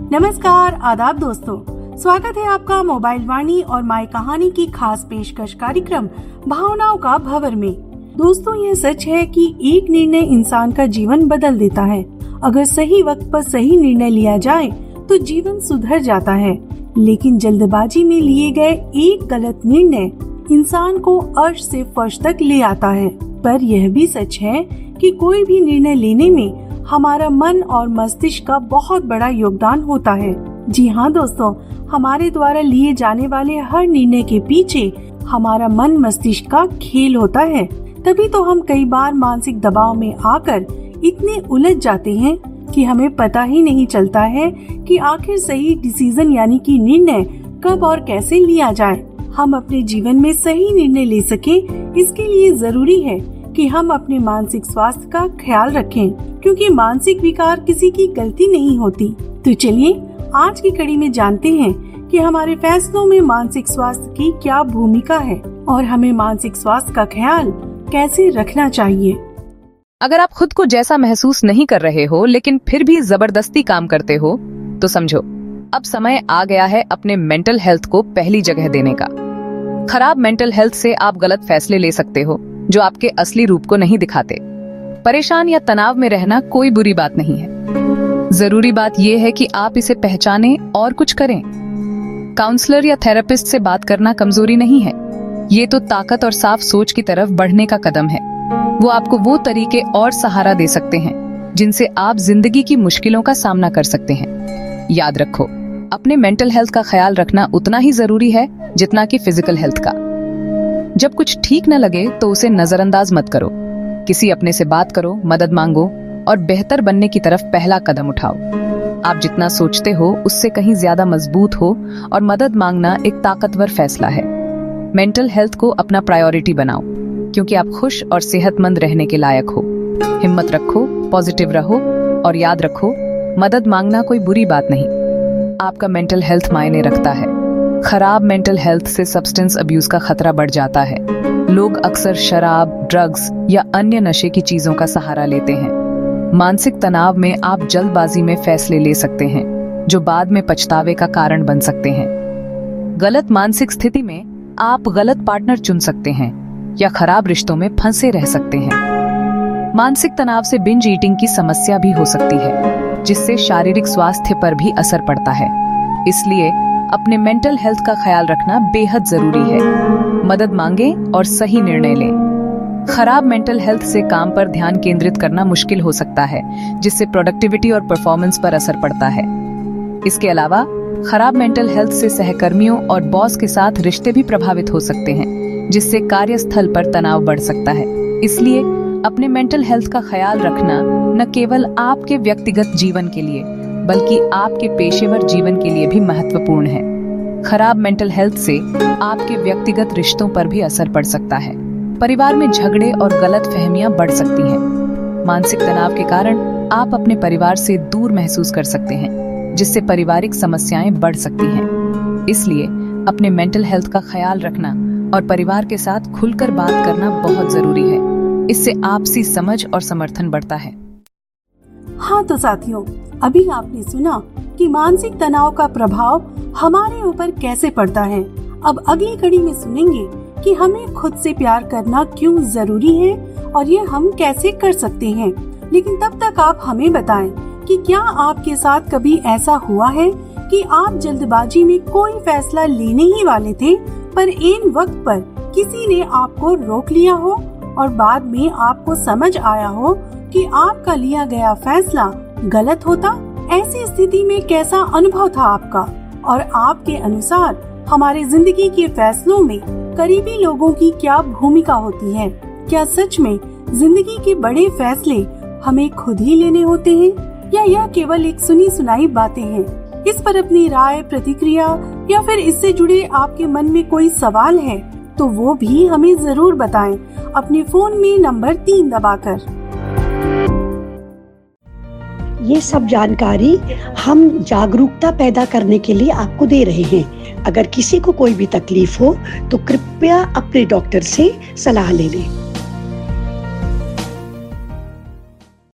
नमस्कार, आदाब दोस्तों। स्वागत है आपका मोबाइल वाणी और माय कहानी की खास पेशकश कार्यक्रम भावनाओं का भंवर में। दोस्तों, यह सच है कि एक निर्णय इंसान का जीवन बदल देता है। अगर सही वक्त पर सही निर्णय लिया जाए तो जीवन सुधर जाता है, लेकिन जल्दबाजी में लिए गए एक गलत निर्णय इंसान को अर्श से फर्श तक ले आता है। पर यह भी सच है कि कोई भी निर्णय लेने में हमारा मन और मस्तिष्क का बहुत बड़ा योगदान होता है। जी हाँ दोस्तों, हमारे द्वारा लिए जाने वाले हर निर्णय के पीछे हमारा मन मस्तिष्क का खेल होता है। तभी तो हम कई बार मानसिक दबाव में आकर इतने उलझ जाते हैं कि हमें पता ही नहीं चलता है कि आखिर सही डिसीजन यानी कि निर्णय कब और कैसे लिया जाए। हम अपने जीवन में सही निर्णय ले सके, इसके लिए जरूरी है कि हम अपने मानसिक स्वास्थ्य का ख्याल रखें, क्योंकि मानसिक विकार किसी की गलती नहीं होती। तो चलिए आज की कड़ी में जानते हैं कि हमारे फैसलों में मानसिक स्वास्थ्य की क्या भूमिका है और हमें मानसिक स्वास्थ्य का ख्याल कैसे रखना चाहिए। अगर आप खुद को जैसा महसूस नहीं कर रहे हो लेकिन फिर भी जबरदस्ती काम करते हो तो समझो अब समय आ गया है अपने मेंटल हेल्थ को पहली जगह देने का। खराब मेंटल हेल्थ से आप गलत फैसले ले सकते हो जो आपके असली रूप को नहीं दिखाते। परेशान या तनाव में रहना कोई बुरी बात नहीं है। जरूरी बात यह है कि आप इसे पहचानें और कुछ करें। काउंसलर या थेरेपिस्ट से बात करना कमजोरी नहीं है, ये तो ताकत और साफ सोच की तरफ बढ़ने का कदम है। वो आपको वो तरीके और सहारा दे सकते हैं जिनसे आप जिंदगी की मुश्किलों का सामना कर सकते हैं। याद रखो, अपने मेंटल हेल्थ का ख्याल रखना उतना ही जरूरी है जितना कि फिजिकल हेल्थ का। जब कुछ ठीक न लगे तो उसे नजरअंदाज मत करो। किसी अपने से बात करो, मदद मांगो और बेहतर बनने की तरफ पहला कदम उठाओ। आप जितना सोचते हो उससे कहीं ज्यादा मजबूत हो और मदद मांगना एक ताकतवर फैसला है। मेंटल हेल्थ को अपना प्रायोरिटी बनाओ, क्योंकि आप खुश और सेहतमंद रहने के लायक हो। हिम्मत रखो, पॉजिटिव रहो और याद रखो, मदद मांगना कोई बुरी बात नहीं। आपका मेंटल हेल्थ मायने रखता है। खराब मेंटल हेल्थ से सब्सटेंस अब्यूज का खतरा बढ़ जाता है। लोग अक्सर शराब, ड्रग्स या अन्य नशे की चीजों का सहारा लेते हैं। मानसिक तनाव में आप जल्दबाजी में फैसले ले सकते हैं जो बाद में पछतावे का कारण बन सकते हैं। गलत मानसिक स्थिति में आप गलत पार्टनर चुन सकते हैं या खराब रिश्तों में फंसे रह सकते हैं। मानसिक तनाव से बिंज ईटिंग की समस्या भी हो सकती है, जिससे शारीरिक स्वास्थ्य पर भी असर पड़ता है। इसलिए अपने मेंटल हेल्थ का ख्याल रखना बेहद जरूरी है। मदद मांगें और सही निर्णय लें। खराब मेंटल हेल्थ से काम पर ध्यान केंद्रित करना मुश्किल हो सकता है, जिससे प्रोडक्टिविटी और परफॉर्मेंस पर असर पड़ता है। इसके अलावा खराब मेंटल हेल्थ से सहकर्मियों और बॉस के साथ रिश्ते भी प्रभावित हो सकते हैं, जिससे कार्यस्थल पर तनाव बढ़ सकता है। इसलिए अपने मेंटल हेल्थ का ख्याल रखना न केवल आपके व्यक्तिगत जीवन के लिए बल्कि आपके पेशेवर जीवन के लिए भी महत्वपूर्ण है। खराब मेंटल हेल्थ से आपके व्यक्तिगत रिश्तों पर भी असर पड़ सकता है। परिवार में झगड़े और गलत फहमियां बढ़ सकती हैं। मानसिक तनाव के कारण आप अपने परिवार से दूर महसूस कर सकते हैं, जिससे पारिवारिक समस्याएं बढ़ सकती हैं। इसलिए अपने मेंटल हेल्थ का ख्याल रखना और परिवार के साथ खुलकर बात करना बहुत जरूरी है। इससे आपसी समझ और समर्थन बढ़ता है। हाँ तो साथियों, अभी आपने सुना कि मानसिक तनाव का प्रभाव हमारे ऊपर कैसे पड़ता है। अब अगली कड़ी में सुनेंगे कि हमें खुद से प्यार करना क्यों जरूरी है और ये हम कैसे कर सकते हैं। लेकिन तब तक आप हमें बताएं कि क्या आपके साथ कभी ऐसा हुआ है कि आप जल्दबाजी में कोई फैसला लेने ही वाले थे, पर ऐन वक्त पर किसी ने आपको रोक लिया हो और बाद में आपको समझ आया हो कि आपका लिया गया फैसला गलत होता। ऐसी स्थिति में कैसा अनुभव था आपका और आपके अनुसार हमारे जिंदगी के फैसलों में करीबी लोगों की क्या भूमिका होती है। क्या सच में जिंदगी के बड़े फैसले हमें खुद ही लेने होते हैं या यह केवल एक सुनी सुनाई बातें हैं। इस पर अपनी राय, प्रतिक्रिया या फिर इससे जुड़े आपके मन में कोई सवाल है तो वो भी हमें जरूर बताएं अपने फोन में नंबर 3 दबाकर। ये सब जानकारी हम जागरूकता पैदा करने के लिए आपको दे रहे हैं। अगर किसी को कोई भी तकलीफ हो तो कृपया अपने डॉक्टर से सलाह ले लें।